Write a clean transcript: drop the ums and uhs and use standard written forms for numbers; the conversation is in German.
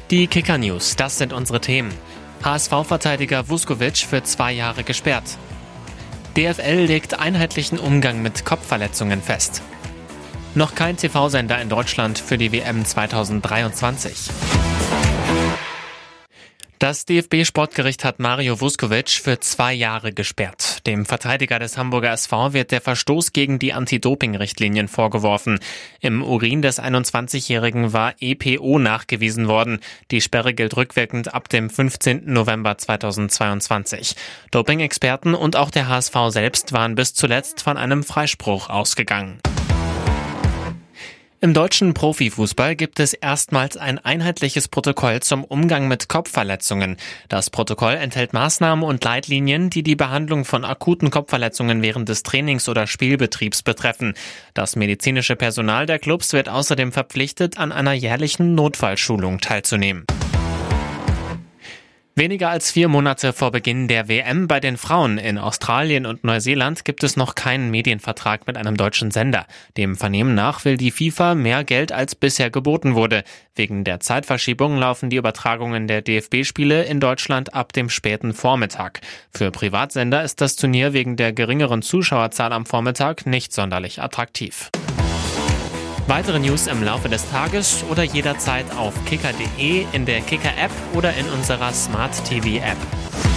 Die Kicker-News, das sind unsere Themen. HSV-Verteidiger Vuskovic für 2 Jahre gesperrt. DFL legt einheitlichen Umgang mit Kopfverletzungen fest. Noch kein TV-Sender in Deutschland für die WM 2023. Das DFB-Sportgericht hat Mario Vuskovic für 2 Jahre gesperrt. Dem Verteidiger des Hamburger SV wird der Verstoß gegen die Anti-Doping-Richtlinien vorgeworfen. Im Urin des 21-Jährigen war EPO nachgewiesen worden. Die Sperre gilt rückwirkend ab dem 15. November 2022. Doping-Experten und auch der HSV selbst waren bis zuletzt von einem Freispruch ausgegangen. Im deutschen Profifußball gibt es erstmals ein einheitliches Protokoll zum Umgang mit Kopfverletzungen. Das Protokoll enthält Maßnahmen und Leitlinien, die die Behandlung von akuten Kopfverletzungen während des Trainings oder Spielbetriebs betreffen. Das medizinische Personal der Clubs wird außerdem verpflichtet, an einer jährlichen Notfallschulung teilzunehmen. Weniger als 4 Monate vor Beginn der WM bei den Frauen in Australien und Neuseeland gibt es noch keinen Medienvertrag mit einem deutschen Sender. Dem Vernehmen nach will die FIFA mehr Geld als bisher geboten wurde. Wegen der Zeitverschiebung laufen die Übertragungen der DFB-Spiele in Deutschland ab dem späten Vormittag. Für Privatsender ist das Turnier wegen der geringeren Zuschauerzahl am Vormittag nicht sonderlich attraktiv. Weitere News im Laufe des Tages oder jederzeit auf kicker.de, in der Kicker-App oder in unserer Smart-TV-App.